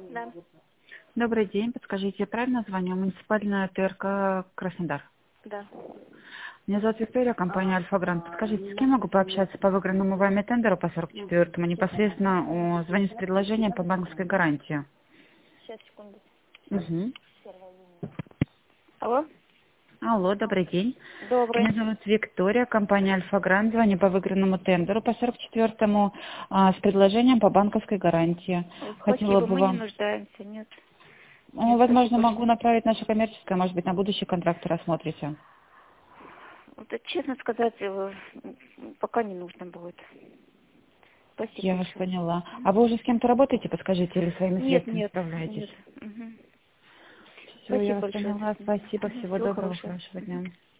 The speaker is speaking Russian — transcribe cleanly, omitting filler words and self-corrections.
Да, Добрый день. Подскажите, я правильно звоню? Муниципальная ТРК Краснодар. да. Меня зовут Виктория, компания Альфа-Грант. Подскажите, с кем могу пообщаться по выигранному вами тендеру по 44-му? Непосредственно звоню с предложением по банковской гарантии. Сейчас, секунду. Угу. Алло? Алло, добрый день. Добрый. Меня зовут Виктория, компания Альфа-Грант. Звоню по выигранному тендеру по 44-му с предложением по банковской гарантии. Ой, Хотела спасибо, бы мы не вам... нуждаемся, нет. Нет, Возможно, спасибо. могу направить наше коммерческое, может быть, на будущий контракт рассмотрите. Вот, честно сказать, пока не нужно будет. Спасибо Я вас большое. поняла. А вы уже с кем-то работаете, подскажите, или своими Нет, средствами нет, справляетесь? нет. Мгм. Все, я Спасибо вас большое. поняла. Спасибо. Всего Всего доброго, хорошего. хорошего Мгм. дня.